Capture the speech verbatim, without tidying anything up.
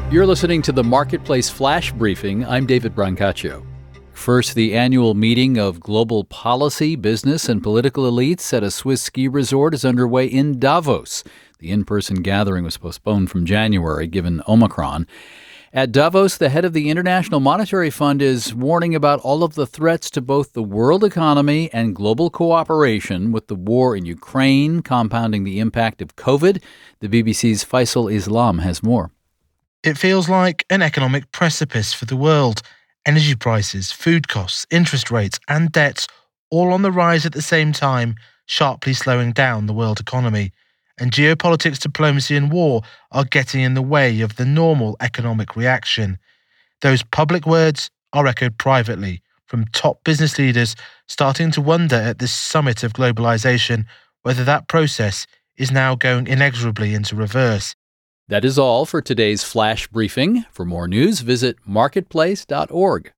You're listening to the Marketplace Flash Briefing. I'm David Brancaccio. First, the annual meeting of global policy, business, and political elites at a Swiss ski resort is underway in Davos. The in-person gathering was postponed from January, given Omicron. At Davos, the head of the International Monetary Fund is warning about all of the threats to both the world economy and global cooperation, with the war in Ukraine compounding the impact of COVID. The B B C's Faisal Islam has more. It feels like an economic precipice for the world. Energy prices, food costs, interest rates, and debts all on the rise at the same time, sharply slowing down the world economy. And geopolitics, diplomacy, and war are getting in the way of the normal economic reaction. Those public words are echoed privately from top business leaders starting to wonder at this summit of globalization whether that process is now going inexorably into reverse. That is all for today's Flash Briefing. For more news, visit marketplace dot org.